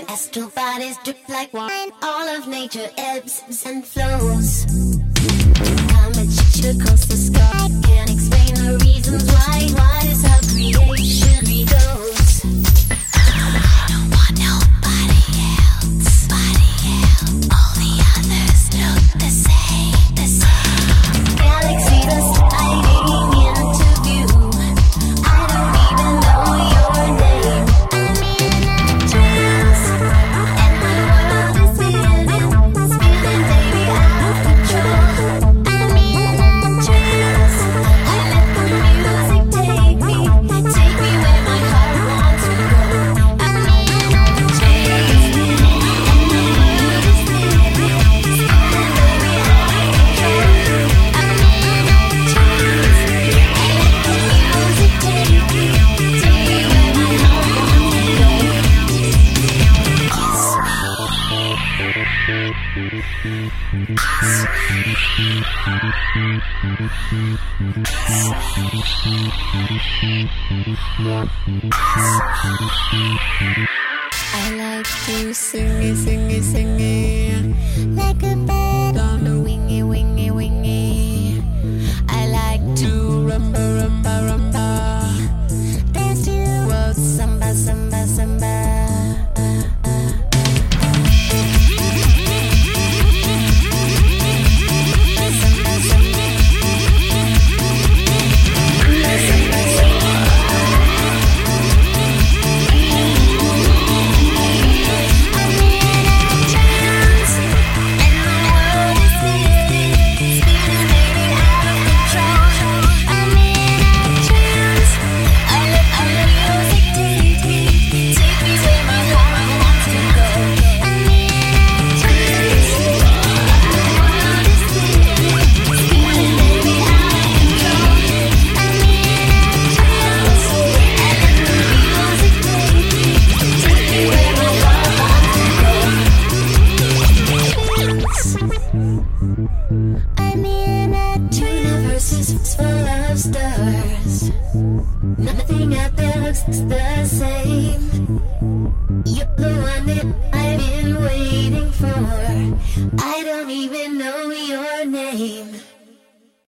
Astral bodies drip like wine. All of nature ebbs and flows. Comet should cross the sky. Can't explain the reasons why. What is how creation goes? I don't want nobody else. All the others look the same. Galaxies are sliding into view. I don't even know your name. I'm in a trance, and my world is spinning, baby, out of control. I'm in a trance. I let the music take me where my heart wants to go. I'm in a trance, and my world is spinning, baby, out of control. I'm in a trance. I let the music take me where my heart wants to go. I like to sing it like a bird on a wingy. I like to rumba. Dance to the world, samba. I'm in a universe is full of stars. Nothing out there looks the same. You're the one that I've been waiting for. I don't even know your name.